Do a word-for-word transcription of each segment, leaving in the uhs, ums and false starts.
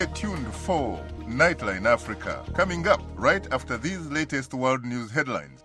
Stay tuned for Nightline Africa, coming up right after these latest world news headlines.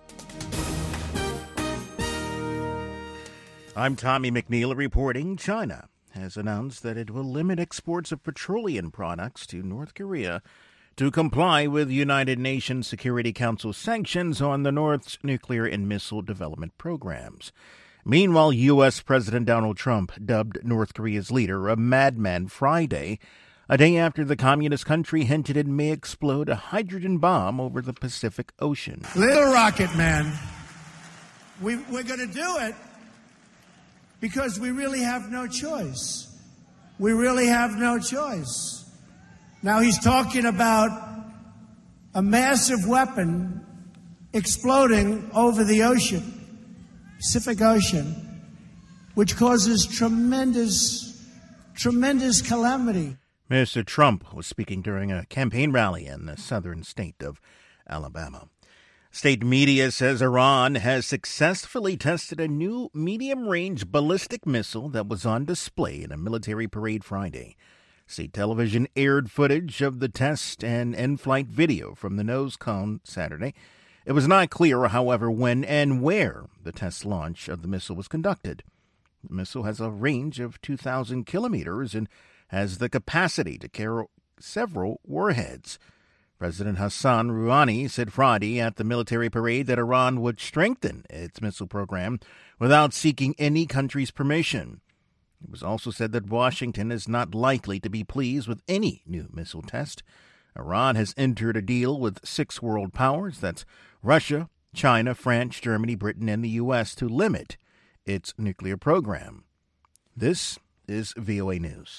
I'm Tommy McNeil reporting. China has announced that it will limit exports of petroleum products to North Korea to comply with United Nations Security Council sanctions on the North's nuclear and missile development programs. Meanwhile, U S. President Donald Trump dubbed North Korea's leader a madman Friday, a day after the communist country hinted it may explode a hydrogen bomb over the Pacific Ocean. Little rocket man, we, we're going to do it because we really have no choice. We really have no choice. Now he's talking about a massive weapon exploding over the ocean, Pacific Ocean, which causes tremendous, tremendous calamity. Mister Trump was speaking during a campaign rally in the southern state of Alabama. State media says Iran has successfully tested a new medium-range ballistic missile that was on display in a military parade Friday. State television aired footage of the test and in-flight video from the nose cone Saturday. It was not clear, however, when and where the test launch of the missile was conducted. The missile has a range of two thousand kilometers and has the capacity to carry several warheads. President Hassan Rouhani said Friday at the military parade that Iran would strengthen its missile program without seeking any country's permission. It was also said that Washington is not likely to be pleased with any new missile test. Iran has entered a deal with six world powers, that's Russia, China, France, Germany, Britain, and the U S, to limit its nuclear program. This is V O A News.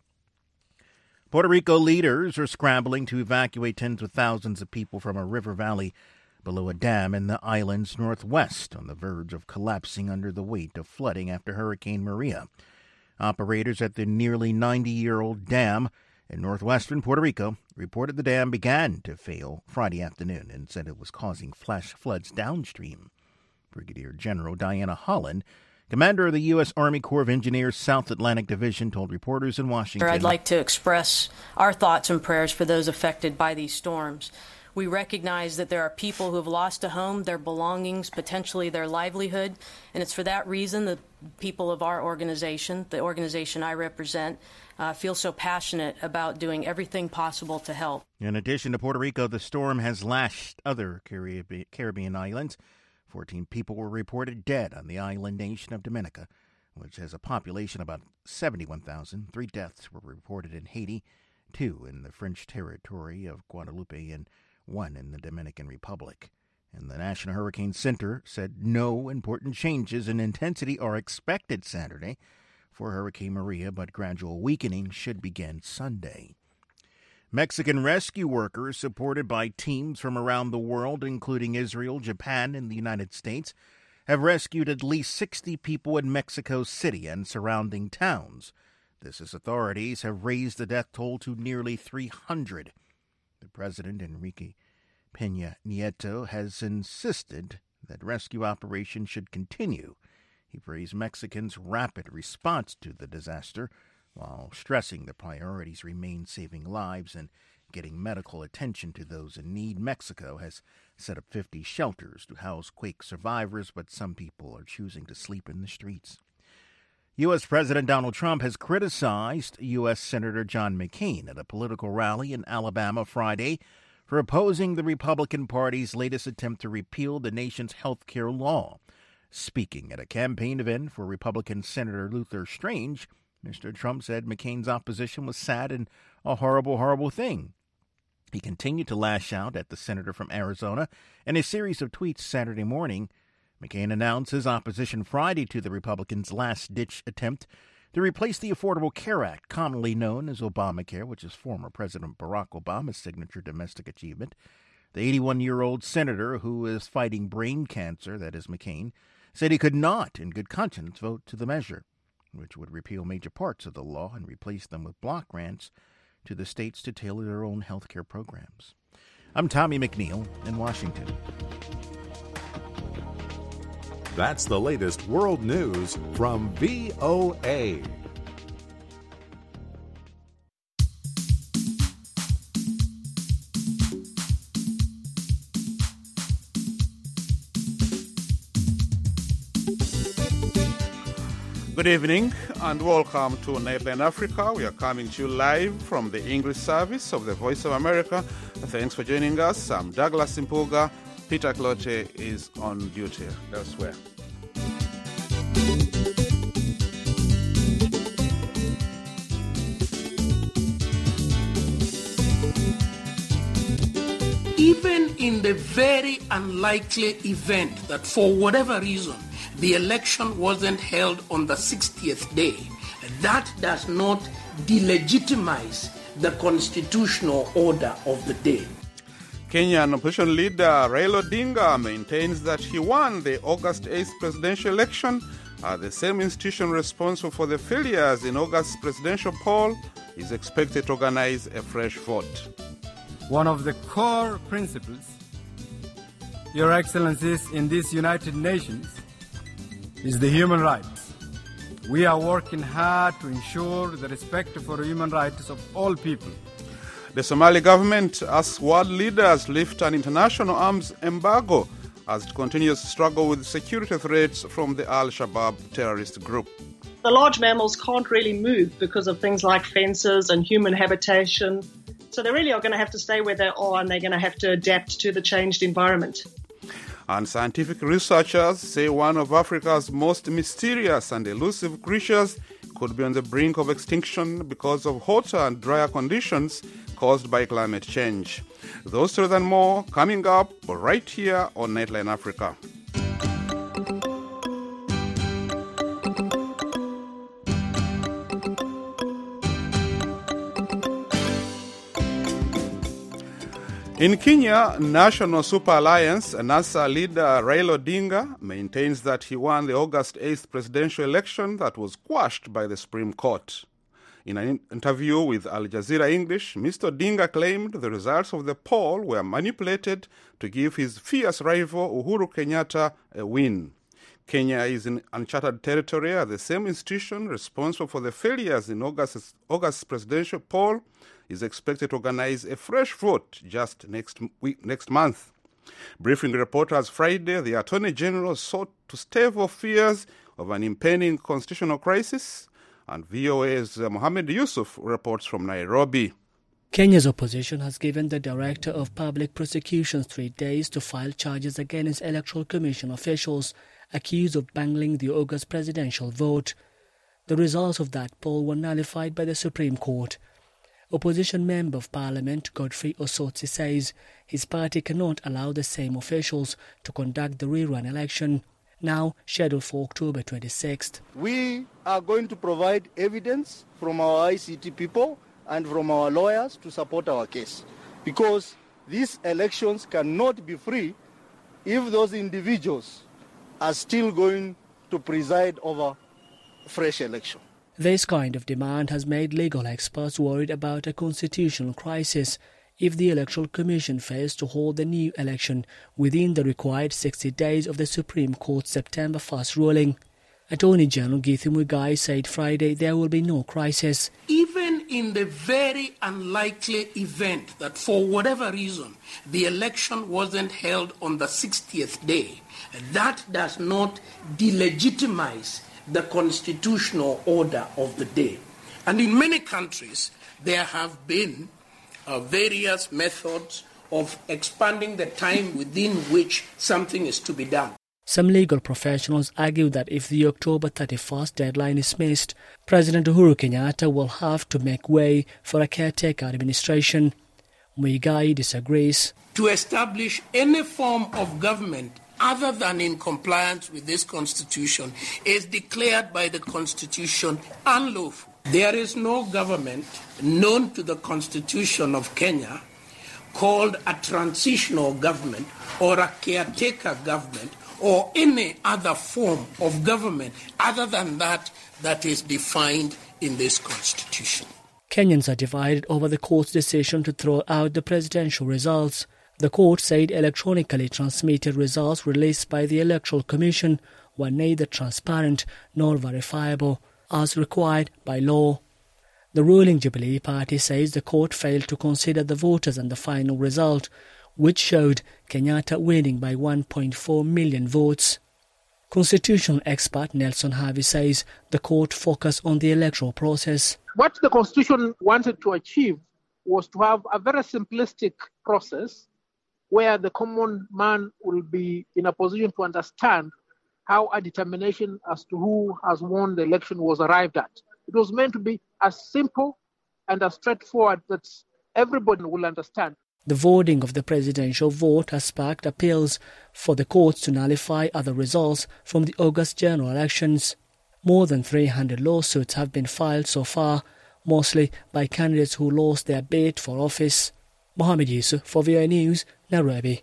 Puerto Rico leaders are scrambling to evacuate tens of thousands of people from a river valley below a dam in the island's northwest, on the verge of collapsing under the weight of flooding after Hurricane Maria. Operators at the nearly ninety-year-old dam in northwestern Puerto Rico reported the dam began to fail Friday afternoon and said it was causing flash floods downstream. Brigadier General Diana Holland, commander of the U S. Army Corps of Engineers South Atlantic Division, told reporters in Washington, I'd like to express our thoughts and prayers for those affected by these storms. We recognize that there are people who have lost a home, their belongings, potentially their livelihood, and it's for that reason the people of our organization, the organization I represent, uh, feel so passionate about doing everything possible to help. In addition to Puerto Rico, the storm has lashed other Caribbean islands. Fourteen people were reported dead on the island nation of Dominica, which has a population of about seventy-one thousand. Three deaths were reported in Haiti, two in the French territory of Guadeloupe, and one in the Dominican Republic. And the National Hurricane Center said no important changes in intensity are expected Saturday for Hurricane Maria, but gradual weakening should begin Sunday. Mexican rescue workers, supported by teams from around the world, including Israel, Japan, and the United States, have rescued at least sixty people in Mexico City and surrounding towns. This as authorities have raised the death toll to nearly three hundred. The president, Enrique Peña Nieto, has insisted that rescue operations should continue. He praised Mexicans' rapid response to the disaster, while stressing the priorities remain saving lives and getting medical attention to those in need. Mexico has set up fifty shelters to house quake survivors, but some people are choosing to sleep in the streets. U S. President Donald Trump has criticized U S. Senator John McCain at a political rally in Alabama Friday for opposing the Republican Party's latest attempt to repeal the nation's health care law. Speaking at a campaign event for Republican Senator Luther Strange, Mister Trump said McCain's opposition was sad and a horrible, horrible thing. He continued to lash out at the senator from Arizona. In a series of tweets Saturday morning, McCain announced his opposition Friday to the Republicans' last-ditch attempt to replace the Affordable Care Act, commonly known as Obamacare, which is former President Barack Obama's signature domestic achievement. The eighty-one-year-old senator, who is fighting brain cancer, that is McCain, said he could not, in good conscience, vote to the measure, which would repeal major parts of the law and replace them with block grants to the states to tailor their own health care programs. I'm Tommy McNeil in Washington. That's the latest world news from V O A. Good evening and welcome to Nightline Africa. We are coming to you live from the English service of the Voice of America. Thanks for joining us. I'm Douglas Impuga. Peter Clote is on duty elsewhere. Even in the very unlikely event that for whatever reason the election wasn't held on the sixtieth day, that does not delegitimize the constitutional order of the day. Kenyan opposition leader Raila Odinga maintains that he won the August eighth presidential election. Uh, the same institution responsible for the failures in August's presidential poll is expected to organize a fresh vote. One of the core principles, Your Excellencies, in these United Nations is the human rights. We are working hard to ensure the respect for human rights of all people. The Somali government asks world leaders lift an international arms embargo as it continues to struggle with security threats from the Al-Shabaab terrorist group. The large mammals can't really move because of things like fences and human habitation. So they really are going to have to stay where they are, and they're going to have to adapt to the changed environment. And scientific researchers say one of Africa's most mysterious and elusive creatures could be on the brink of extinction because of hotter and drier conditions caused by climate change. Those stories and more coming up right here on Nightline Africa. In Kenya, National Super Alliance, NASA leader Raila Odinga maintains that he won the August eighth presidential election that was quashed by the Supreme Court. In an interview with Al Jazeera English, Mister Odinga claimed the results of the poll were manipulated to give his fierce rival Uhuru Kenyatta a win. Kenya is in uncharted territory as the same institution responsible for the failures in August's, August's presidential poll is expected to organize a fresh vote just next week, next month. Briefing reporters Friday, the Attorney General sought to stave off fears of an impending constitutional crisis, and V O A's Mohammed Yusuf reports from Nairobi. Kenya's opposition has given the Director of Public Prosecutions three days to file charges against Electoral Commission officials accused of bungling the August presidential vote. The results of that poll were nullified by the Supreme Court. Opposition Member of Parliament Godfrey Osotsi says his party cannot allow the same officials to conduct the rerun election, now scheduled for October twenty-sixth. We are going to provide evidence from our I C T people and from our lawyers to support our case, because these elections cannot be free if those individuals are still going to preside over fresh election. This kind of demand has made legal experts worried about a constitutional crisis if the Electoral Commission fails to hold the new election within the required sixty days of the Supreme Court's September first ruling. Attorney General Githu Muigai said Friday there will be no crisis. Even in the very unlikely event that for whatever reason the election wasn't held on the sixtieth day, that does not delegitimize the constitutional order of the day. And in many countries, there have been uh, various methods of expanding the time within which something is to be done. Some legal professionals argue that if the October thirty-first deadline is missed, President Uhuru Kenyatta will have to make way for a caretaker administration. Muigai disagrees. To establish any form of government other than in compliance with this constitution is declared by the constitution unlawful. There is no government known to the constitution of Kenya called a transitional government or a caretaker government or any other form of government other than that that is defined in this constitution. Kenyans are divided over the court's decision to throw out the presidential results. The court said electronically transmitted results released by the Electoral Commission were neither transparent nor verifiable, as required by law. The ruling Jubilee Party says the court failed to consider the voters and the final result, which showed Kenyatta winning by one point four million votes. Constitutional expert Nelson Harvey says the court focused on the electoral process. What the Constitution wanted to achieve was to have a very simplistic process where the common man will be in a position to understand how a determination as to who has won the election was arrived at. It was meant to be as simple and as straightforward that everybody will understand. The voting of the presidential vote has sparked appeals for the courts to nullify other results from the August general elections. More than three hundred lawsuits have been filed so far, mostly by candidates who lost their bid for office. Mohammed Yusuf for V O A News, Nairobi.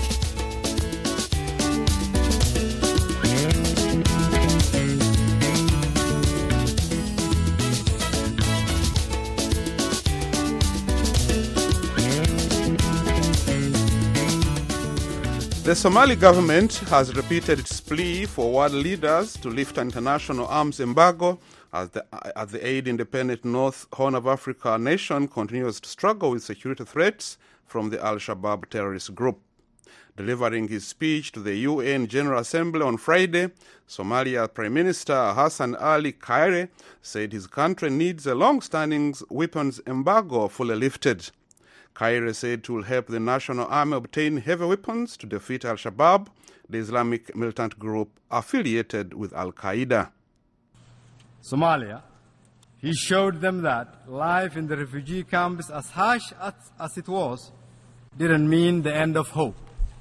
The Somali government has repeated its plea for world leaders to lift an international arms embargo as the, as the aid-independent North Horn of Africa nation continues to struggle with security threats from the Al-Shabaab terrorist group. Delivering his speech to the U N General Assembly on Friday, Somalia Prime Minister Hassan Ali Kaire said his country needs a long-standing weapons embargo fully lifted. Kaire said it will help the national army obtain heavy weapons to defeat Al-Shabaab, the Islamic militant group affiliated with Al-Qaeda. Somalia, he showed them that life in the refugee camps, as harsh as, as it was, didn't mean the end of hope.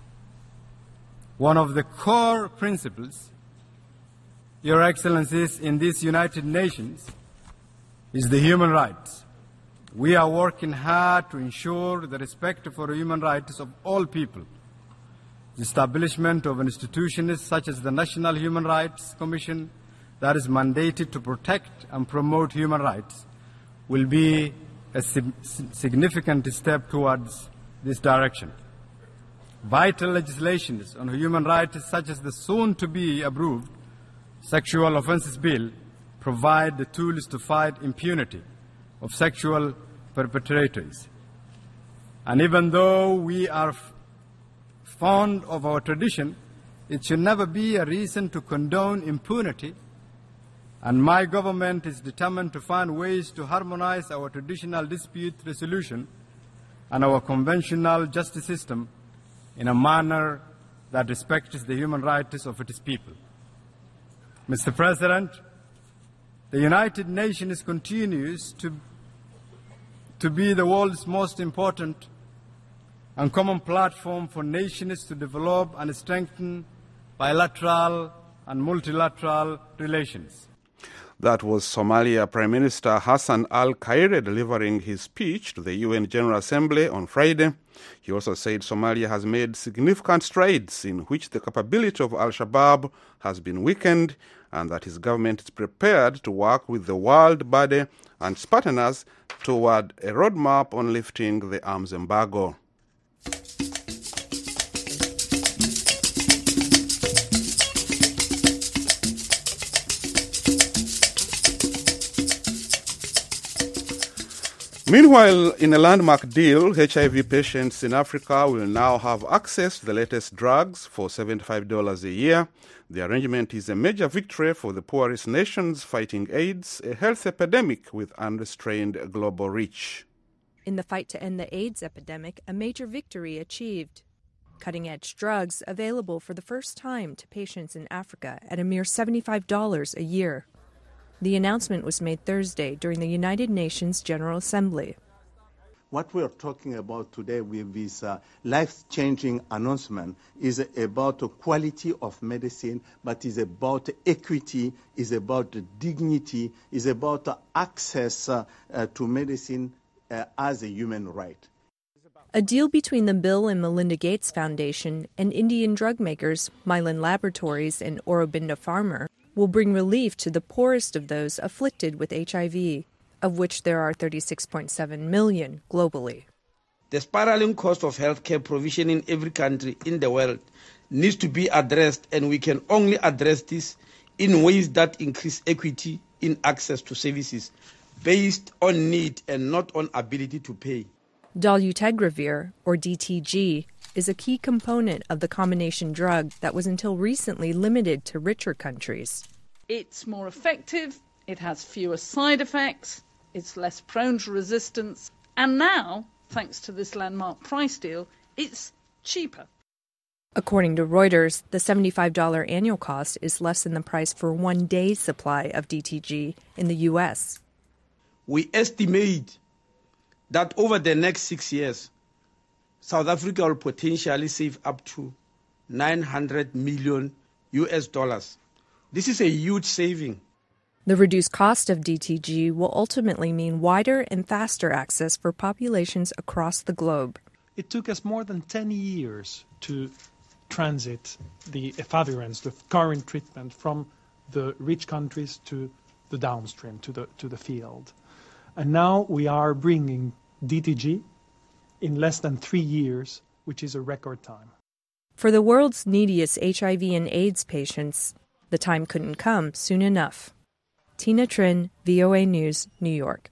One of the core principles, Your Excellencies, in these United Nations is the human rights. We are working hard to ensure the respect for the human rights of all people. The establishment of institutions such as the National Human Rights Commission that is mandated to protect and promote human rights will be a significant step towards this direction. Vital legislations on human rights such as the soon-to-be approved Sexual Offences Bill provide the tools to fight impunity of sexual perpetrators. And even though we are f- fond of our tradition, it should never be a reason to condone impunity, and my government is determined to find ways to harmonize our traditional dispute resolution and our conventional justice system in a manner that respects the human rights of its people. Mister President, the United Nations continues to, to be the world's most important and common platform for nations to develop and strengthen bilateral and multilateral relations. That was Somalia Prime Minister Hassan al-Kaire delivering his speech to the U N General Assembly on Friday. He also said Somalia has made significant strides in which the capability of Al-Shabaab has been weakened, and that his government is prepared to work with the world body and its partners toward a roadmap on lifting the arms embargo. Meanwhile, in a landmark deal, H I V patients in Africa will now have access to the latest drugs for seventy-five dollars a year. The arrangement is a major victory for the poorest nations fighting AIDS, a health epidemic with unrestrained global reach. In the fight to end the AIDS epidemic, a major victory achieved. Cutting-edge drugs available for the first time to patients in Africa at a mere seventy-five dollars a year. The announcement was made Thursday during the United Nations General Assembly. What we are talking about today with this uh, life-changing announcement is about the quality of medicine, but is about equity, is about dignity, is about access uh, uh, to medicine uh, as a human right. A deal between the Bill and Melinda Gates Foundation and Indian drug makers Mylan Laboratories and Aurobindo Pharma will bring relief to the poorest of those afflicted with H I V, of which there are thirty-six point seven million globally. The spiraling cost of healthcare provision in every country in the world needs to be addressed, and we can only address this in ways that increase equity in access to services based on need and not on ability to pay. Dolutegravir, or D T G, is a key component of the combination drug that was until recently limited to richer countries. It's more effective, it has fewer side effects, it's less prone to resistance, and now, thanks to this landmark price deal, it's cheaper. According to Reuters, the seventy-five dollars annual cost is less than the price for one day's supply of D T G in the U S. We estimate that over the next six years, South Africa will potentially save up to nine hundred million U S dollars. This is a huge saving. The reduced cost of D T G will ultimately mean wider and faster access for populations across the globe. It took us more than ten years to transit the efavirenz, the current treatment, from the rich countries to the downstream, to the, to the field. And now we are bringing D T G in less than three years, which is a record time. For the world's neediest H I V and AIDS patients, the time couldn't come soon enough. Tina Trin, V O A News, New York.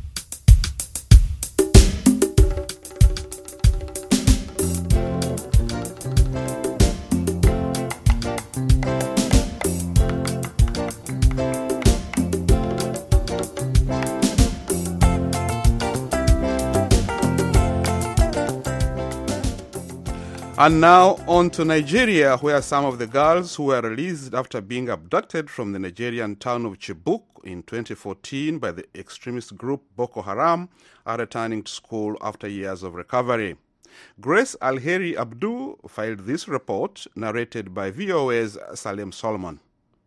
And now on to Nigeria, where some of the girls who were released after being abducted from the Nigerian town of Chibok in twenty fourteen by the extremist group Boko Haram are returning to school after years of recovery. Grace Alheri Abdu filed this report, narrated by V O A's Salem Solomon.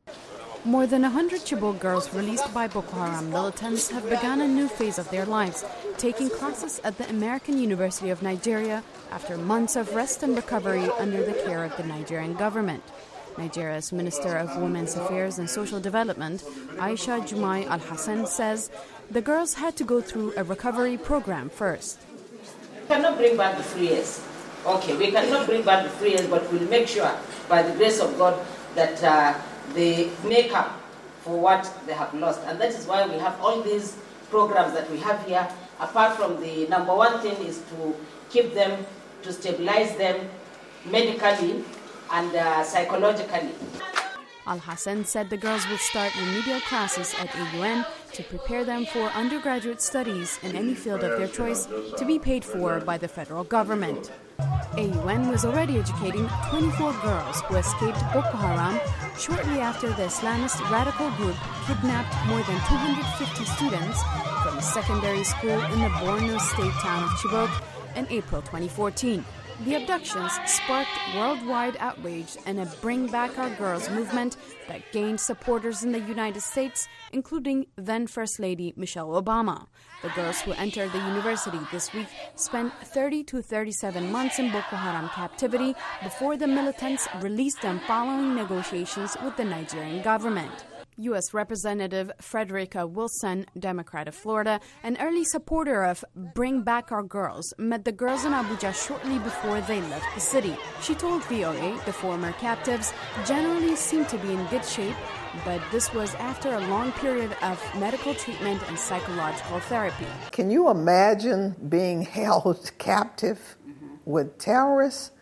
More than one hundred Chibok girls released by Boko Haram militants have begun a new phase of their lives, taking classes at the American University of Nigeria after months of rest and recovery under the care of the Nigerian government. Nigeria's Minister of Women's Affairs and Social Development, Aisha Jumai Al-Hassan, says the girls had to go through a recovery program first. We cannot bring back the three years. Okay, we cannot bring back the three years, but we'll make sure, by the grace of God, that uh, they make up for what they have lost. And that is why we have all these programs that we have here. Apart from the number one thing is to keep them, to stabilize them medically and uh, psychologically. Al-Hassan said the girls will start remedial classes at A U N to prepare them for undergraduate studies in any field of their choice to be paid for by the federal government. A U N was already educating twenty-four girls who escaped Boko Haram shortly after the Islamist radical group kidnapped more than two hundred fifty students from a secondary school in the Borno state town of Chibok in April twenty fourteen. The abductions sparked worldwide outrage and a Bring Back Our Girls movement that gained supporters in the United States, including then First Lady Michelle Obama. The girls who entered the university this week spent thirty to thirty-seven months in Boko Haram captivity before the militants released them following negotiations with the Nigerian government. U S Representative Frederica Wilson, Democrat of Florida, an early supporter of Bring Back Our Girls, met the girls in Abuja shortly before they left the city. She told V O A the former captives generally seemed to be in good shape, but this was after a long period of medical treatment and psychological therapy. Can you imagine being held captive with terrorists,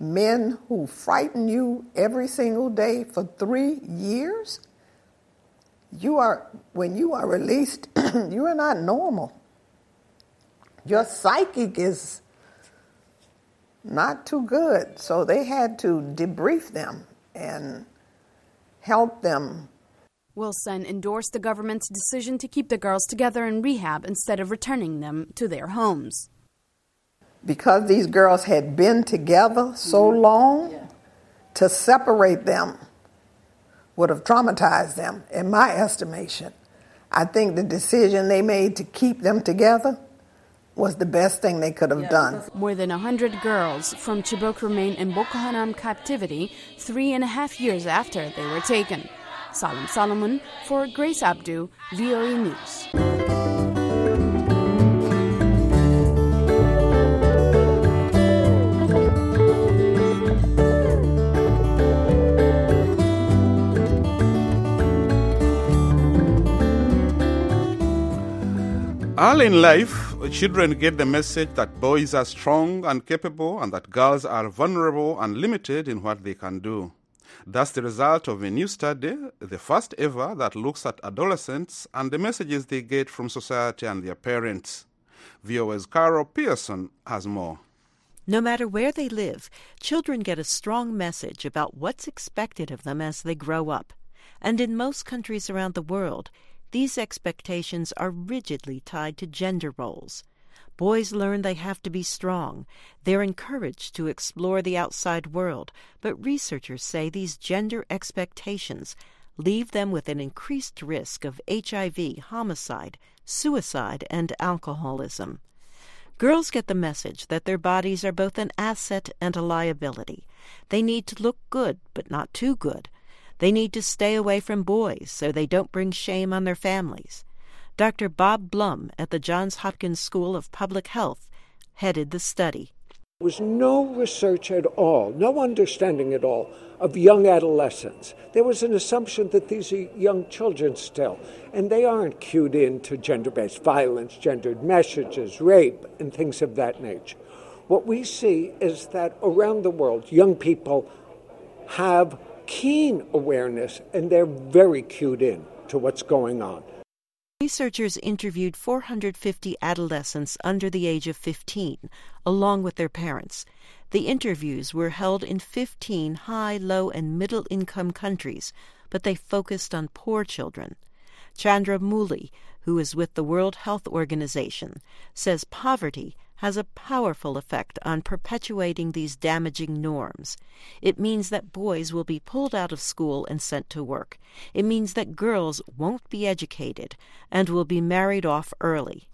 men who frighten you every single day for three years? You are, when you are released, you are not normal. Your psychic is not too good. So they had to debrief them and help them. Wilson endorsed the government's decision to keep the girls together in rehab instead of returning them to their homes. Because these girls had been together so long, yeah. to separate them would have traumatized them, in my estimation. I think the decision they made to keep them together was the best thing they could have yeah. done. More than one hundred girls from Chibok remain in Boko Haram captivity three and a half years after they were taken. Salem Solomon for Grace Abdu, V O A News. Early in life, the children get the message that boys are strong and capable and that girls are vulnerable and limited in what they can do. That's the result of a new study, the first ever, that looks at adolescents and the messages they get from society and their parents. V O A's Carol Pearson has more. No matter where they live, children get a strong message about what's expected of them as they grow up. And in most countries around the world, these expectations are rigidly tied to gender roles. Boys learn they have to be strong. They're encouraged to explore the outside world, but researchers say these gender expectations leave them with an increased risk of H I V, homicide, suicide, and alcoholism. Girls get the message that their bodies are both an asset and a liability. They need to look good, but not too good. They need to stay away from boys so they don't bring shame on their families. Doctor Bob Blum at the Johns Hopkins School of Public Health headed the study. There was no research at all, no understanding at all of young adolescents. There was an assumption that these are young children still, and they aren't cued in to gender-based violence, gendered messages, rape, and things of that nature. What we see is that around the world, young people have keen awareness, and they're very cued in to what's going on. Researchers interviewed four hundred fifty adolescents under the age of fifteen, along with their parents. The interviews were held in fifteen high, low, and middle-income countries, but they focused on poor children. Chandra Mouli, who is with the World Health Organization, says poverty has a powerful effect on perpetuating these damaging norms. It means that boys will be pulled out of school and sent to work. It means that girls won't be educated and will be married off early.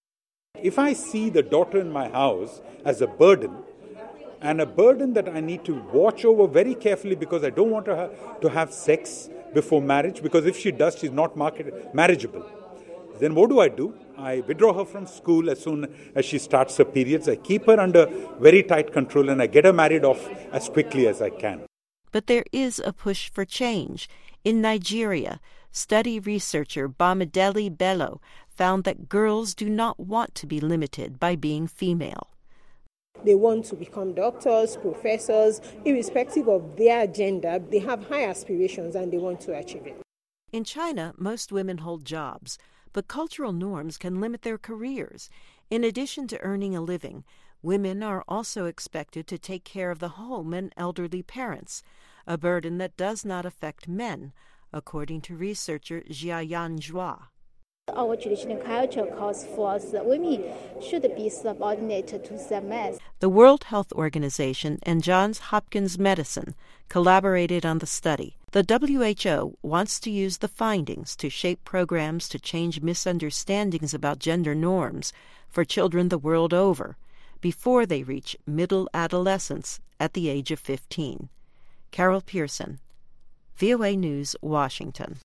If I see the daughter in my house as a burden, and a burden that I need to watch over very carefully because I don't want her to have sex before marriage, because if she does, she's not market- marriageable. Then what do I do? I withdraw her from school as soon as she starts her periods. I keep her under very tight control and I get her married off as quickly as I can. But there is a push for change. In Nigeria, study researcher Bamidele Bello found that girls do not want to be limited by being female. They want to become doctors, professors, irrespective of their gender. They have high aspirations and they want to achieve it. In China, most women hold jobs, but cultural norms can limit their careers. In addition to earning a living, women are also expected to take care of the home and elderly parents, a burden that does not affect men, according to researcher Jiayan Zhua. Our traditional culture calls for us that women should be subordinated to the men. The World Health Organization and Johns Hopkins Medicine collaborated on the study. The W H O wants to use the findings to shape programs to change misunderstandings about gender norms for children the world over before they reach middle adolescence at the age of fifteen. Carol Pearson, V O A News, Washington.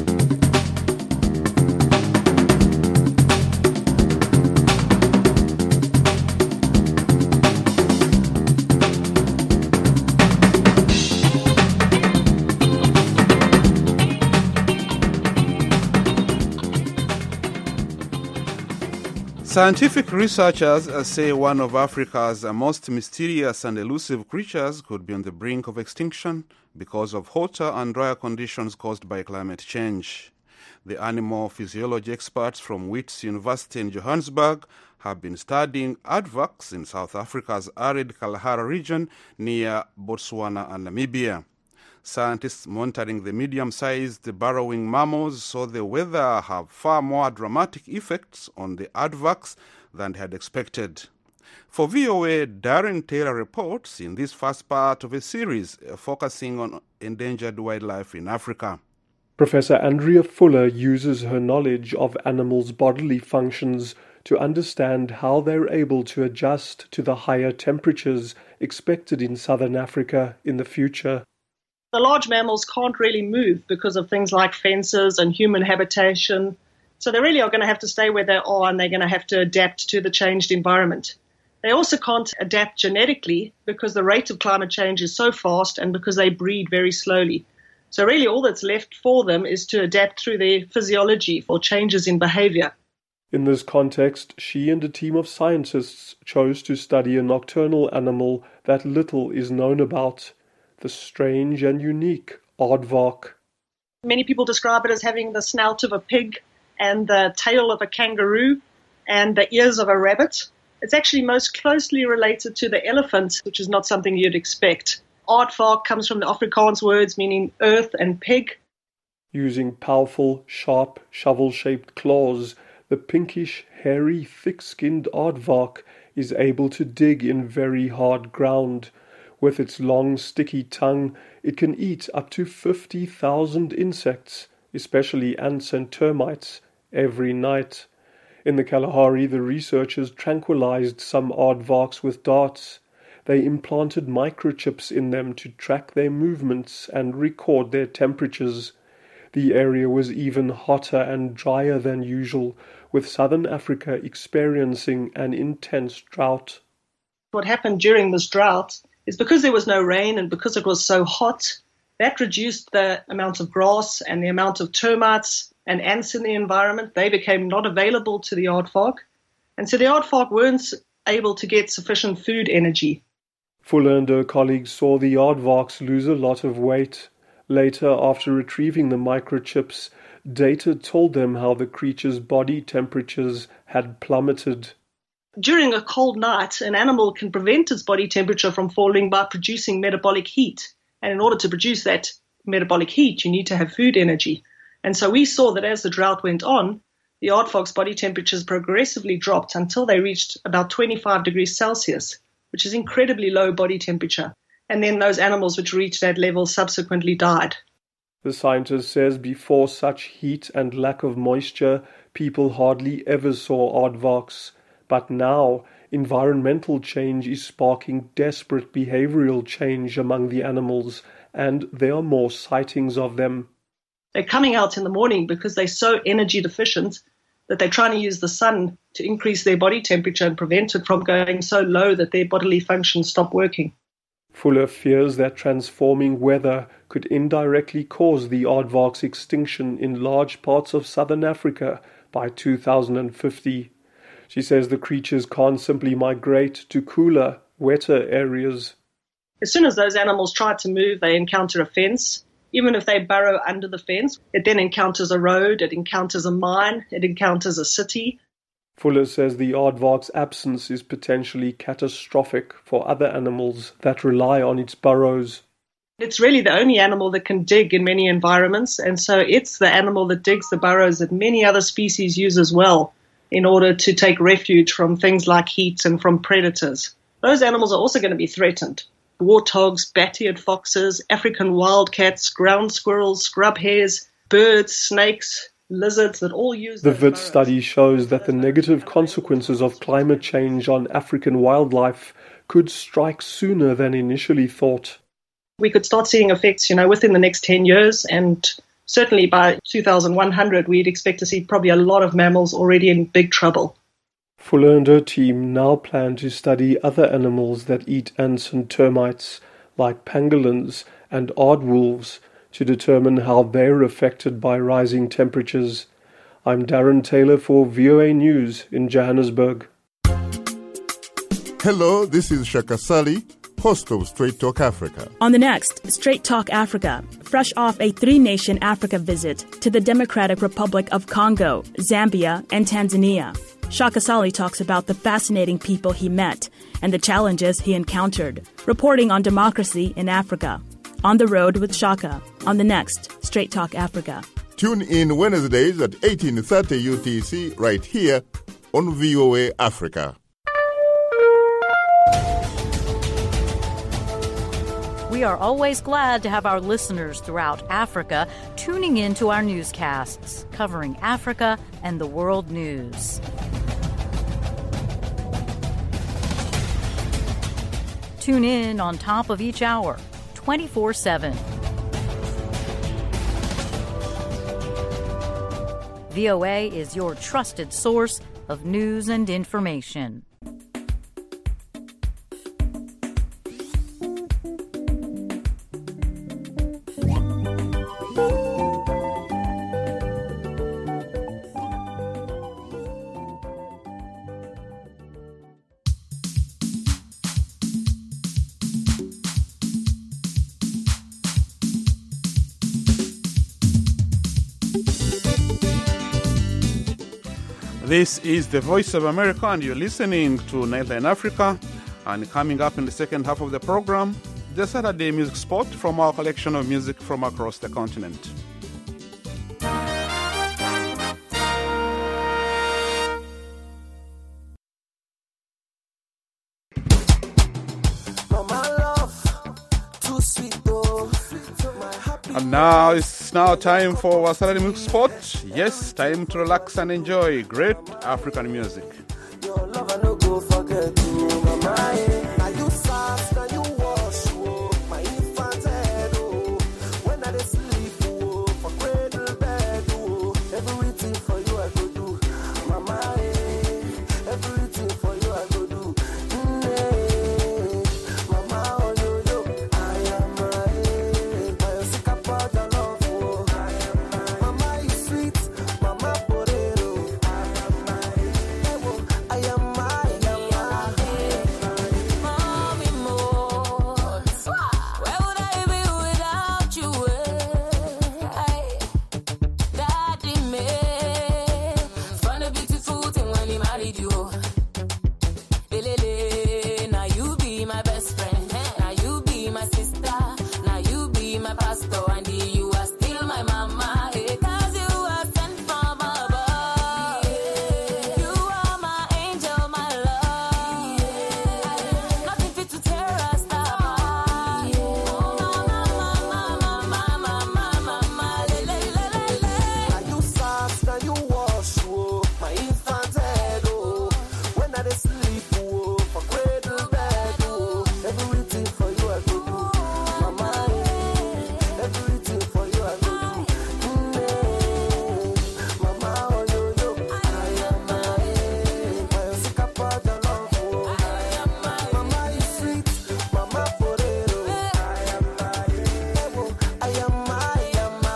Scientific researchers say one of Africa's most mysterious and elusive creatures could be on the brink of extinction because of hotter and drier conditions caused by climate change. The animal physiology experts from Wits University in Johannesburg have been studying aardvarks in South Africa's arid Kalahari region near Botswana and Namibia. Scientists monitoring the medium-sized burrowing mammals saw the weather have far more dramatic effects on the aardvarks than they had expected. For V O A, Darren Taylor reports in this first part of a series uh, focusing on endangered wildlife in Africa. Professor Andrea Fuller uses her knowledge of animals' bodily functions to understand how they're able to adjust to the higher temperatures expected in southern Africa in the future. The large mammals can't really move because of things like fences and human habitation. So they really are going to have to stay where they are and they're going to have to adapt to the changed environment. They also can't adapt genetically because the rate of climate change is so fast and because they breed very slowly. So really all that's left for them is to adapt through their physiology for changes in behavior. In this context, she and a team of scientists chose to study a nocturnal animal that little is known about, the strange and unique aardvark. Many people describe it as having the snout of a pig and the tail of a kangaroo and the ears of a rabbit. It's actually most closely related to the elephant, which is not something you'd expect. Aardvark comes from the Afrikaans words meaning earth and pig. Using powerful, sharp, shovel-shaped claws, the pinkish, hairy, thick-skinned aardvark is able to dig in very hard ground. With its long, sticky tongue, it can eat up to fifty thousand insects, especially ants and termites, every night. In the Kalahari, the researchers tranquilized some aardvarks with darts. They implanted microchips in them to track their movements and record their temperatures. The area was even hotter and drier than usual, with southern Africa experiencing an intense drought. What happened during this drought is because there was no rain and because it was so hot, that reduced the amount of grass and the amount of termites and ants in the environment. They became not available to the aardvark. And so the aardvark weren't able to get sufficient food energy. Fuller and her colleagues saw the aardvarks lose a lot of weight. Later, after retrieving the microchips, data told them how the creature's body temperatures had plummeted. During a cold night, an animal can prevent its body temperature from falling by producing metabolic heat. And in order to produce that metabolic heat, you need to have food energy. And so we saw that as the drought went on, the aardvark's body temperatures progressively dropped until they reached about twenty-five degrees Celsius, which is incredibly low body temperature. And then those animals which reached that level subsequently died. The scientist says before such heat and lack of moisture, people hardly ever saw aardvarks. But now, environmental change is sparking desperate behavioral change among the animals, and there are more sightings of them. They're coming out in the morning because they're so energy deficient that they're trying to use the sun to increase their body temperature and prevent it from going so low that their bodily functions stop working. Fuller fears that transforming weather could indirectly cause the aardvark's extinction in large parts of southern Africa by two thousand fifty. She says the creatures can't simply migrate to cooler, wetter areas. As soon as those animals try to move, they encounter a fence. Even if they burrow under the fence, it then encounters a road, it encounters a mine, it encounters a city. Fuller says the aardvark's absence is potentially catastrophic for other animals that rely on its burrows. It's really the only animal that can dig in many environments, and so it's the animal that digs the burrows that many other species use as well in order to take refuge from things like heat and from predators. Those animals are also going to be threatened. Warthogs, bat-eared foxes, African wildcats, ground squirrels, scrub hares, birds, snakes, lizards that all use... The V I T study shows that the negative consequences of climate change on African wildlife could strike sooner than initially thought. We could start seeing effects, you know, within the next ten years, and certainly by two thousand one hundred, we'd expect to see probably a lot of mammals already in big trouble. Fuller and her team now plan to study other animals that eat ants and termites, like pangolins and aardwolves, to determine how they're affected by rising temperatures. I'm Darren Taylor for V O A News in Johannesburg. Hello, this is Shaka Sali, host of Straight Talk Africa. On the next Straight Talk Africa, fresh off a three-nation Africa visit to the Democratic Republic of Congo, Zambia, and Tanzania, Shaka Sali talks about the fascinating people he met and the challenges he encountered, reporting on democracy in Africa. On the Road with Shaka, on the next Straight Talk Africa. Tune in Wednesdays at eighteen thirty U T C right here on V O A Africa. We are always glad to have our listeners throughout Africa tuning in to our newscasts, covering Africa and the world news. Tune in on top of each hour, twenty-four seven. V O A is your trusted source of news and information. This is the Voice of America, and you're listening to Nightline Africa. And coming up in the second half of the program, the Saturday Music Spot from our collection of music from across the continent. And now it's now time for our Saturday Music Spot. Yes, time to relax and enjoy great African music. Your love, I no go forget you, mama. Now you fast, now you wash, oh, my infant head, oh. When I dey sleep, oh, for cradle bed, oh. Everything for you I go do, mama. Everything for you I go do. Mm-hmm. Mama, oh yo yo, I am my, my sick about your love, oh. I am my, mama you sweet, mama potato. I am my, I am my, I am my, mommy more. Where would I be without you? eh? Daddy me, found a beautiful thing when he married you. Lelele, now you be my best friend. Now you be my sister. Now you be my pastor, and you are still my mama. eh, 'Cause you are sent from above. You are my angel, my love. Nothing fit to tear us apart. Oh, mama, mama, mama, mama, lelele. Now you fast, now you wash, oh, my infant head, oh. When I dey sleep, oh, for cradle bed, oh. Everything for you I go do, mama. eh, Everything for you I go do. Mm-hmm. Mama, oh yo yo, I am my, my sick about your love, oh. I am my, mama you sweet, mama potato. I am my, I am my, I am my.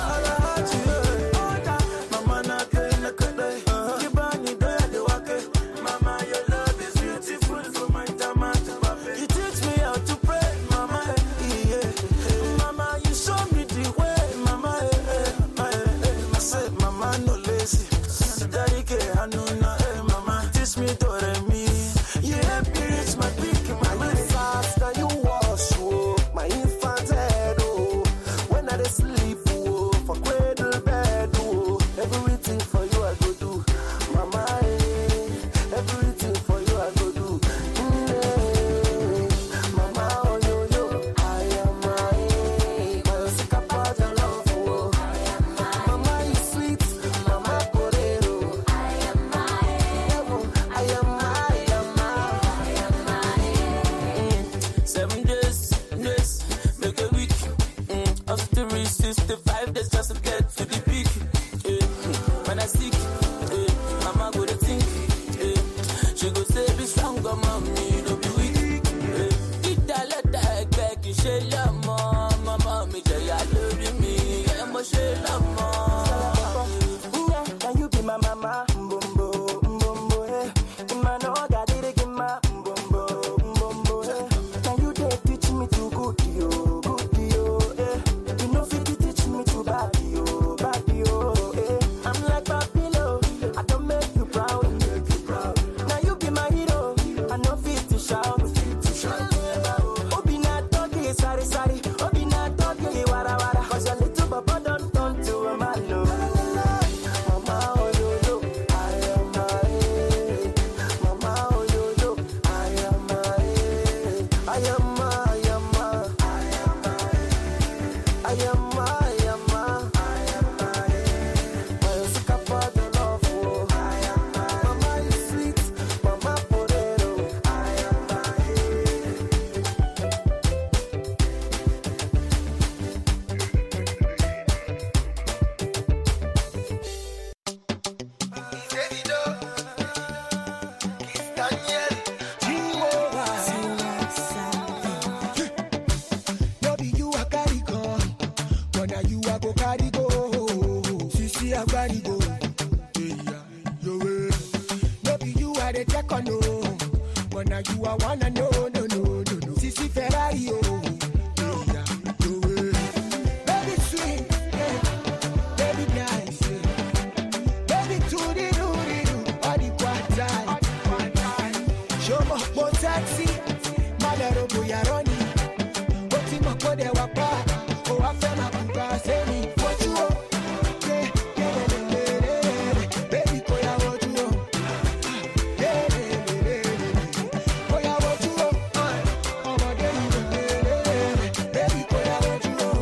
Mama na kene kene, kibani doya de wake. Mama, your love is beautiful for my tomato. You teach me how to pray, mama. Yeah. Mama, you show me the way, mama. I said, mama, no lazy. Daddy, ke hanuna, eh, mama. Teach me to me. Yeah, reach my peak, mama. You fast, now you wash, oh, my infant head, oh. When I dey sleep, oh, for cradle bed, oh. Everything for you I go do, mama. eh, Everything for you I go do. Mm-hmm. Mama, oh yo yo, I am my, my sick about your love, oh. Mama you sweet, mama potato. I am my, I am my, I am my. Seven days, days, make a week. Mm. After three sixty-five days just to get to the peak. Eh, when I sick, eh, mama go to think. Eh, she go say be stronger, mommy, don't be weak. Eh, it a let that back, she love mama, mommy, jaya love me, yeah, mo she love mama. Can you be my mama? Mbombo, mbombo, eh. My no got it again, my mbombo, mbombo, eh. Can you dare teach me to good yo, good yo, eh? You know fit to teach me to bad yo, bad yo, eh? I'm like Papilo, I don't make you proud, make you proud. Now you be my hero, I know fit to shout, fit to shout. Obi na toki, sorry, sorry. Obi na toki, wara wara. 'Cause your little baba don't turn to a man, no. Mama, oh yo yo, I am my, mama, oh yo yo, I am my, I am my, I am my, I am my, I am my, I am my, my sick about your love, oh. Mama you sweet, mama potato. I am my. No be you a carry go, but now you a go carry go. Sisi a carry go, yeah, yo way. No be you a the check on no, but now you a wanna know, no no no no. Sisi Ferrari oh, yeah, yo way. Baby sweet, yeah. Baby nice, yeah. Baby to the do the do. mo taxi, malero buyaroni. Oti mo kode wapa, o afe makuba seni. What you want? Yeah, yeah, yeah, yeah, baby, koya what you want? Yeah, yeah, yeah, koya what you want? Oh my God, baby, koya what you want?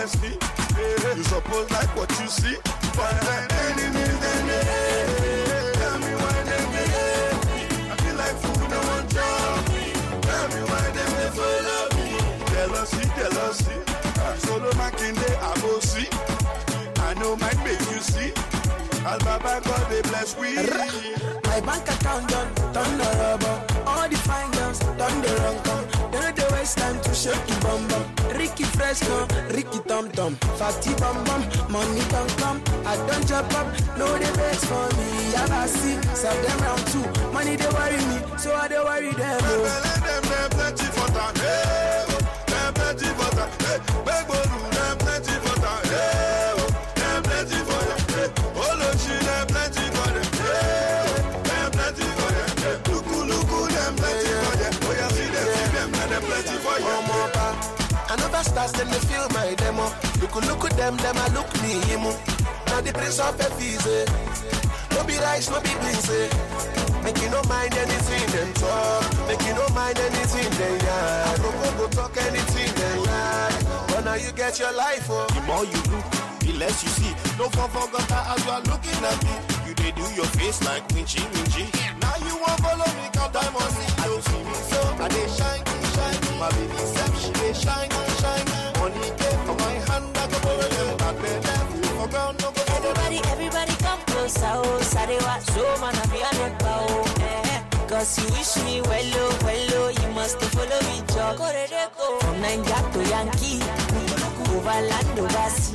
honestly. Yeah. You suppose like what you see. But then enemies, then they hate. Tell me why them they hate me. I feel like food, no one job me. Tell me why them they follow me. Jealousy, jealousy. Solo Makinde, I will see. I know might make you see. Al Baba God, they bless we. My bank account done, done the rubber. All the fine girls done the wrong come. They know the waste time to shake the bum bum. Ricky Fresh no, Ricky Tom Tom. Fatty bum bum, money come come. I don't jump up, no they best for me. I got see, sell them round two. Money they worry me, so I they worry them. Them, them, them plenty for time. Hey, them plenty for time. Hey, beg bolu, them plenty for time. Hey, them plenty for them. Hey, Oloshi, them plenty for them. Hey, them plenty for them. Hey, luku luku, them plenty for them. Oh yeah, see them, see them, and them plenty for you. Oh my God, I know the stars, then they feel my demo. Look look at them, them I look me him. Now the prince of Ephese. No be rice, no be beans. Make you no mind anything them talk. Make you no mind anything they yarn. No go go talk anything they yarn. But now you get your life, oh. The more you look, the less you see. Don't forget that as you are looking at me. You they do your face like Winchi Winchi. Now you won't follow me, cause I'm on see. I don't see me so, I they shine, shine. My baby self, she they shine, shine. Money came from my hand, I go borrow them. I pay them, for ground, no go. Everybody, everybody come closer, oh. Sarewa, so man, I be a nepa, oh. Cause you wish me well, oh, well, oh. You must follow me, Joe. From Nigeria to Yankee, over land, over sea.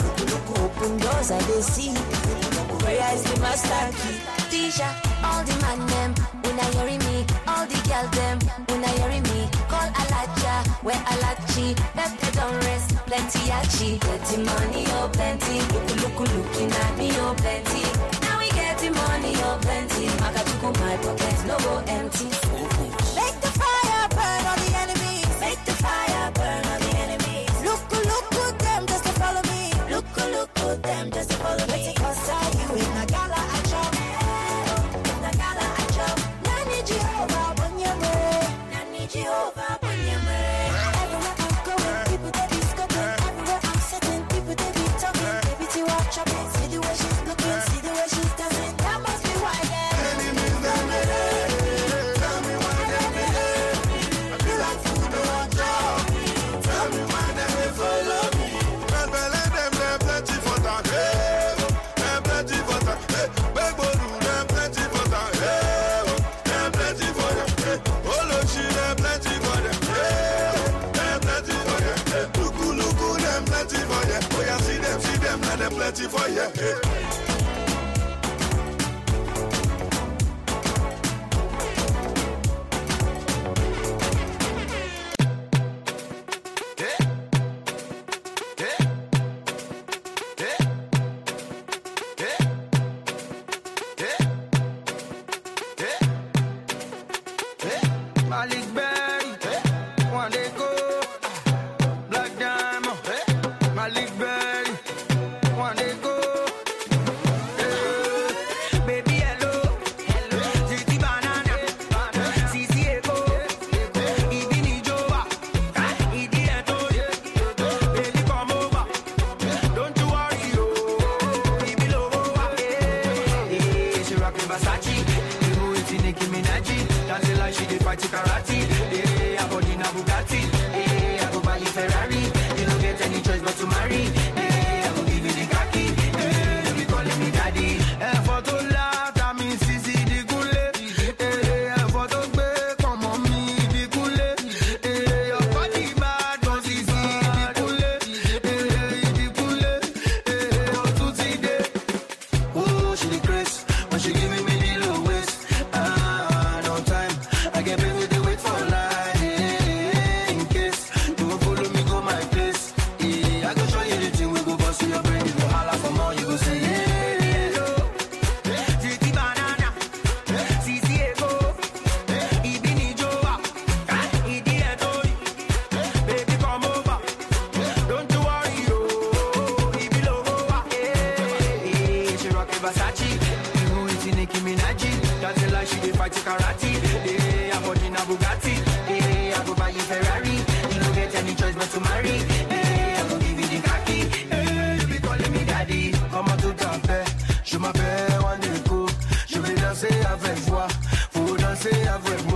Open doors I they see. Prayer is the master key. Tisha, all the man them, when I hear me, all the girl them, when I hear me, call Alaja, where Alachi, left they don't rest, plenty achi, plenty money, oh plenty, look, look, looking at me, oh plenty, now we getting money, oh plenty, Makachuku, my pocket, no go empty. Make the fire burn all the enemies, make the fire burn all the enemies, look, look, look them just to follow me, look, look, look them just to follow me, because I you in a gala I chop. Jehovah, Bonyame. Everywhere I'm going, people they be scoping. Everywhere I'm sitting, people they be talking. Baby, to watch up, see the way she's looking, see the way she's dancing. That must be why them enemies down the day. Tell me why them they hate me. I feel like food don't want job. Tell me why them they follow me. Man, belly them, them plenty for that. Hey, them plenty for that. Hey, beg bolu, them plenty for that. Hey, them plenty for that. Hey, Oloshi, them plenty for them. Hey, them plenty for them. Hey, luku luku, them plenty for them. Oh yeah, see them, see them, and them plenty for you. Hey. I get baby, they wait for life in case.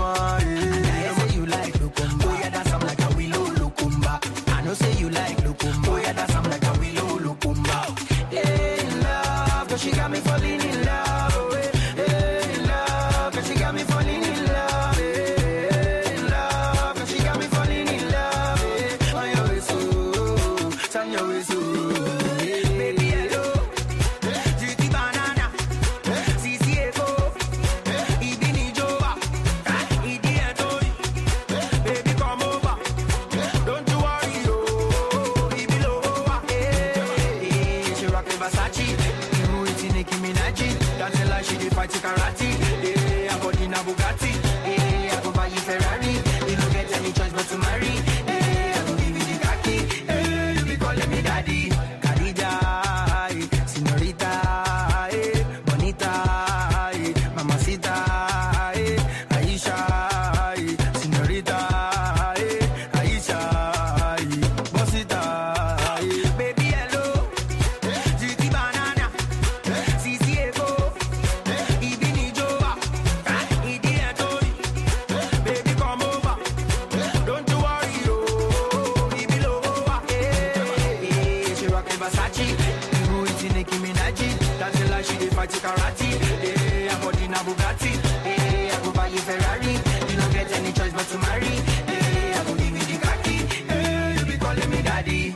Yeah, say you like Lukumba. Oh yeah, that's I'm like a willow Lukumba. I know say you like Lukumba. Oh yeah, that's I'm like a willow Lukumba. Hey, in love, cause she got me falling in love. Oh, hey, in love, cause she got me falling in love. Hey, in love, cause she got me falling in love. Hey, on your way so, turn your way so. Baby, hello, Juicy banana, Sisi Eko, Ibini Joa, Idi Etoy. Baby, come over, don't you worry, oh, Ibi Loa. Hey, she rockin' Versace, you eating Nicki Minaj. That's like she dey fight karate. Hey, I got in a Bugatti. Hey, I go buy you Ferrari. You don't get any choice but to marry. Hey, I go give you the khaki. Hey, you be calling me daddy. Khadija, señorita, eh, bonita, eh, mamacita, eh, Aisha, eh, señorita, eh, Aisha, eh, bosita, eh. Baby, hello, Juicy banana, Sisi Eko, Ibini Joa, Idi Etoy. Baby, come over, don't you worry, oh, Ibi Loa. Hey, she rockin' Versace, you eating Nicki Minaj. That's like she dey fight karate. Hey, I got in a Bugatti. Hey, I go buy you Ferrari. You don't get any choice but to marry. Hey, I go give you the khaki. Hey, you be calling me daddy.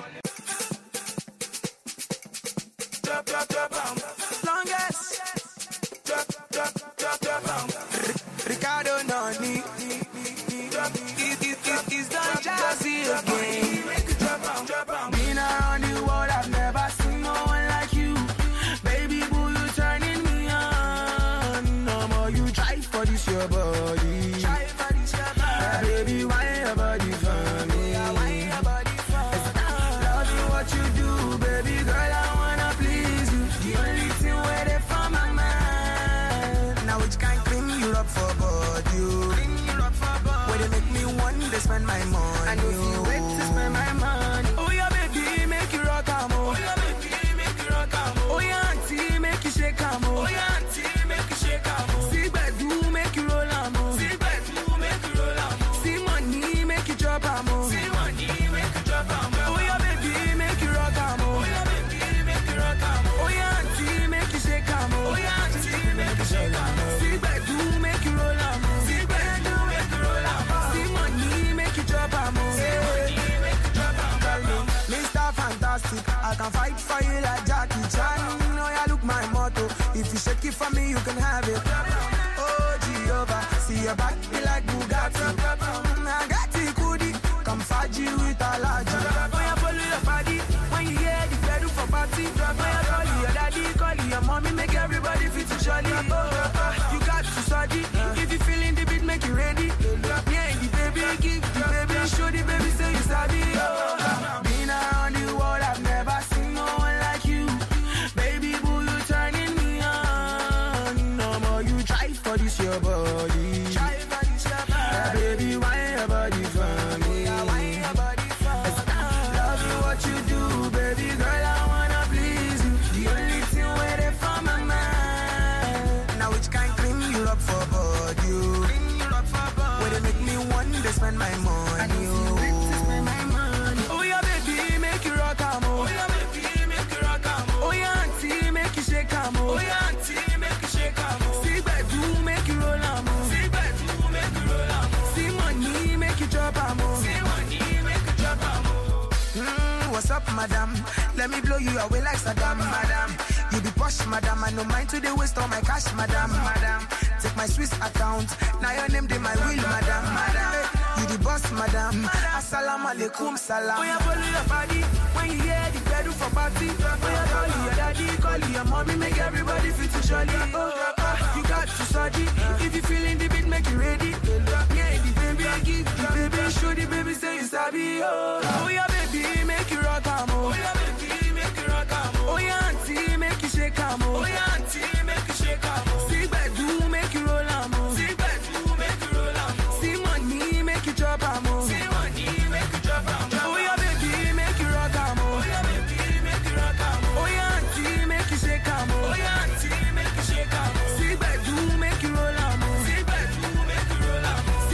Drop, drop, drop, bam. Longest. Drop, drop, drop, drop, bam. Ricardo Noni. Drop, it, it, it, it's done jazzy again. Been around the world, I've never seen no one like you. Baby boo, you turning me on. No more you try for this your body. Try for this your body. Baby, why your body for me? Loving what you do, baby girl, I wanna please you. The only thing where they from my mind. Now which can clean you up for body? Clean you up for body. Where they make me want to spend my money. I know you wait to spend my money. Oh yeah, baby, make you rock 'em, oh. Oh yeah, baby, make you rock 'em, oh. Oh yeah, auntie, make you shake 'em, oh. Oh yeah, auntie, make you shake 'em, oh. See bedu, make you roll 'em, oh. See bedu, make you roll 'em, oh. See money, make you drop 'em, oh. See money, make you drop 'em, oh. Oh yeah, baby, make you rock 'em, oh. Oh yeah, baby, make you rock 'em, oh. Oh yeah, auntie, make you shake 'em, oh. Oh yeah, auntie, make you shake 'em, oh. See bedu, make you roll 'em, oh. See bedu, make you roll 'em, oh. See money, make you drop 'em, oh. See money, make you drop 'em, oh. Mister Fantastic, I can fight for you like Jackie Chan. Oh yeah, look my motto. If you shake it for me, you can have it. Oh Jehovah, see your back be like Bugatti. I got the goodie, come faji with a large. When you follow your body, when you hear the pedal for party, when you call your daddy, call your mommy, make everybody feel to jolly. Oh, you got to study. If you feeling the beat, make you ready. Yeah, the baby, give the baby, show the baby, say you sabi. Oh, been around the world, I've never seen no one like you. Baby boo, you turning me on. No more you try for this your body. Try for this your body. Baby, why your body for me? Why your body for me? Love you what you do, baby girl, I wanna please you. The only thing where they from my mind. Now which kind clean you up for body? Clean you up for body. Where they make me want to spend my money. Oh yeah, baby, make you rock 'em, oh. Oh yeah, baby, make you rock 'em, oh. Oh yeah, auntie, make you shake 'em, oh. Oh yeah, auntie, make you shake 'em, oh. See bedu, make you roll 'em, oh. See bedu, make you roll 'em, oh. See money, make you drop 'em, oh. See money, make you drop 'em, oh. Mm, what's up, madam? Let me blow you away like Saddam, madam. You be posh, madam. I no mind to the waste all my cash, madam, madam. Take my Swiss account. Now your name, they my will, madam, madam. You the boss, madam. Assalamu alaikum, salam. When you follow your body, when you hear the pedal for party, when you call your daddy, call your mommy, make everybody feel to jolly. Oh, uh, you got to study. If you feeling the beat, make you ready. Yeah, the baby, give the baby, show the baby, say you sabi. Oh, oh yeah, baby, make you rock 'em, oh. Oh yeah, baby, make you rock 'em, oh. Oh yeah, auntie, make you shake 'em, oh. Oh yeah, auntie, make you shake 'em, oh. See bedu, make you roll 'em, oh. See bedu, make you roll 'em, oh. See money, make you drop 'em, oh. See money, make you drop 'em, oh. Oh yeah, baby, make you rock 'em, oh. Oh yeah, baby, make you rock 'em, oh. Oh yeah, auntie, make you shake 'em, oh. Oh yeah, auntie, make you shake 'em, oh. See bedu, make you roll 'em, oh. See bedu, make you roll 'em, oh.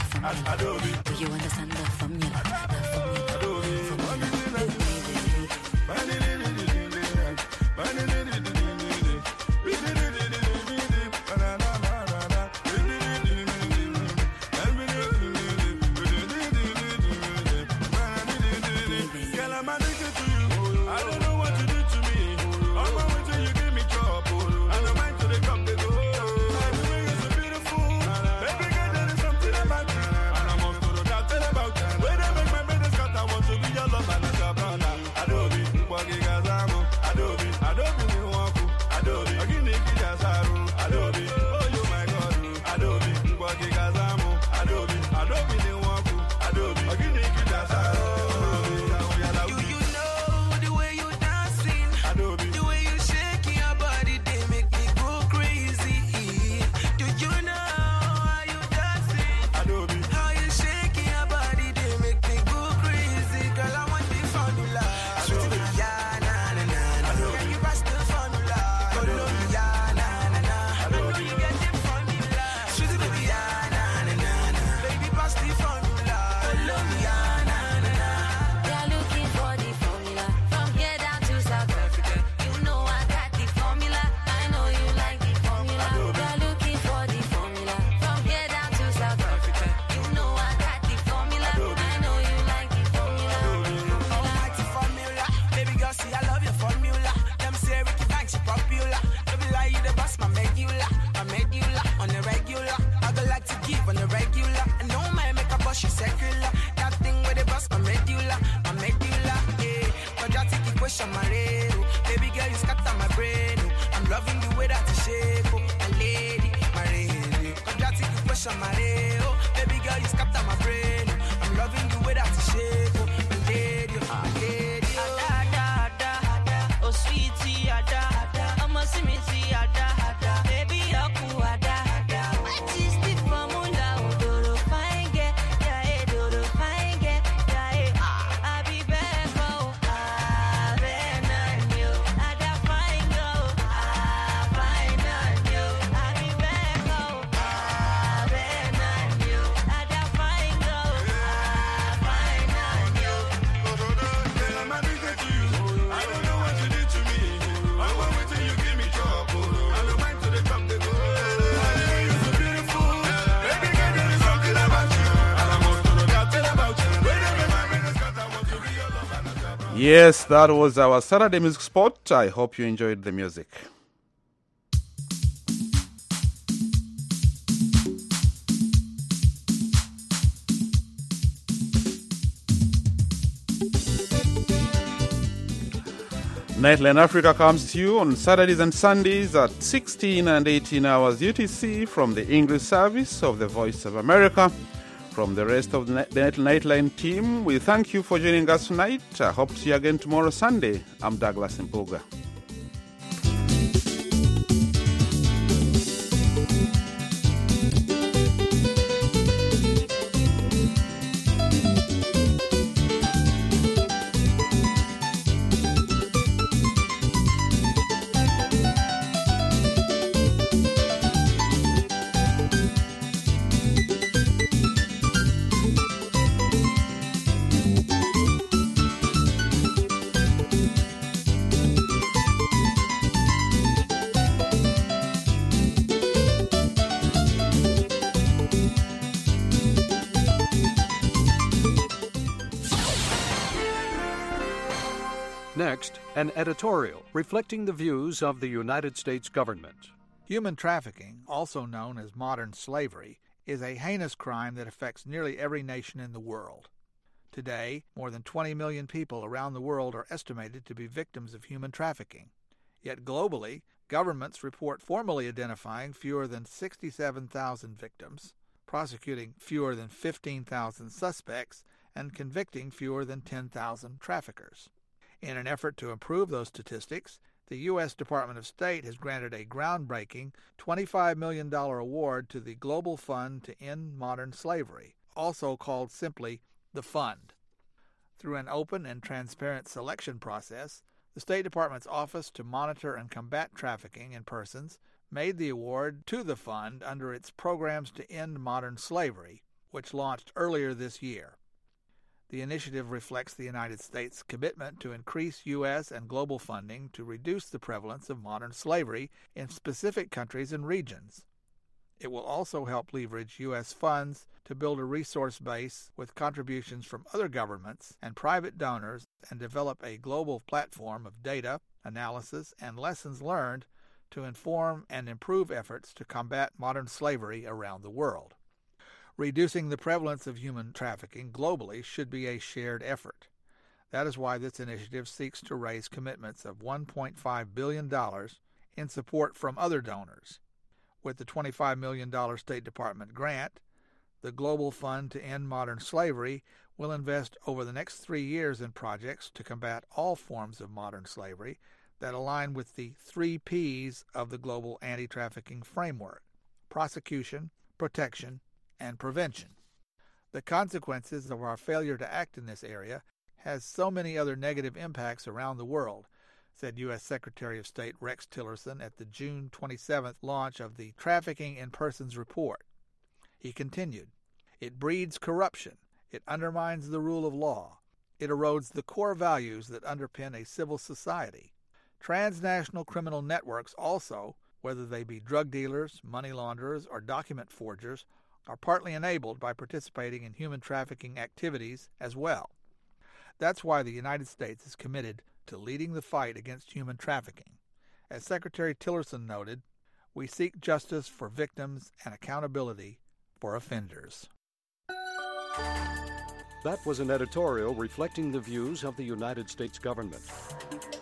formula? Adobe. Do you understand the formula? The formula. Adobe. Girl, I'm addicted to you. I don't know what you did to me. On my way till you give me trouble. And the mind to the cup they go. Everything is so beautiful. Baby girl, there is something about you. And I'm off to the doctor about you. When they make my business cut, I want to be your love and your brother. Adobe, Wagi Gazamo. Adobe, Adobe, Niwaku. Adobe, Agini Kijasaru. Adobe, oh you my God. Adobe, Wagi Gazamo. Adobe, Adobe, Niwaku. Adobe, Agini Kijasaru. Baby girl, you scatter my brain. I'm loving the way that you shake, oh, my lady, my lady. Quadratic equation, my lady. Baby girl, you scatter my brain. I'm loving the way that you shake, oh, my lady, my lady. Ada, ada, ada, ada. Oh sweetie, ada, ada. I'ma see me see, ada, ada. Baby, aku ada, ada. What is the formula? Do do fine get, yeah, do do fine get, yeah. I be back, oh. Yes, that was our Saturday music spot. I hope you enjoyed the music. Nightline Africa comes to you on Saturdays and Sundays at sixteen and eighteen hours U T C from the English service of the Voice of America. From the rest of the Nightline team, we thank you for joining us tonight. I hope to see you again tomorrow Sunday. I'm Douglas Mpuga. Next, an editorial reflecting the views of the United States government. Human trafficking, also known as modern slavery, is a heinous crime that affects nearly every nation in the world. Today, more than twenty million people around the world are estimated to be victims of human trafficking. Yet globally, governments report formally identifying fewer than sixty-seven thousand victims, prosecuting fewer than fifteen thousand suspects, and convicting fewer than ten thousand traffickers. In an effort to improve those statistics, the U S Department of State has granted a groundbreaking twenty-five million dollars award to the Global Fund to End Modern Slavery, also called simply the Fund. Through an open and transparent selection process, the State Department's Office to Monitor and Combat Trafficking in Persons made the award to the Fund under its Programs to End Modern Slavery, which launched earlier this year. The initiative reflects the United States' commitment to increase U S and global funding to reduce the prevalence of modern slavery in specific countries and regions. It will also help leverage U S funds to build a resource base with contributions from other governments and private donors and develop a global platform of data, analysis, and lessons learned to inform and improve efforts to combat modern slavery around the world. Reducing the prevalence of human trafficking globally should be a shared effort. That is why this initiative seeks to raise commitments of one point five billion dollars in support from other donors. With the twenty-five million dollars State Department grant, the Global Fund to End Modern Slavery will invest over the next three years in projects to combat all forms of modern slavery that align with the three P's of the Global Anti-Trafficking Framework: prosecution, protection, and prevention. The consequences of our failure to act in this area has so many other negative impacts around the world, said U S Secretary of State Rex Tillerson at the June twenty-seventh launch of the Trafficking in Persons Report. He continued, "It breeds corruption, it undermines the rule of law, it erodes the core values that underpin a civil society. Transnational criminal networks also, whether they be drug dealers, money launderers, or document forgers, are partly enabled by participating in human trafficking activities as well. That's why the United States is committed to leading the fight against human trafficking. As Secretary Tillerson noted, we seek justice for victims and accountability for offenders." That was an editorial reflecting the views of the United States government.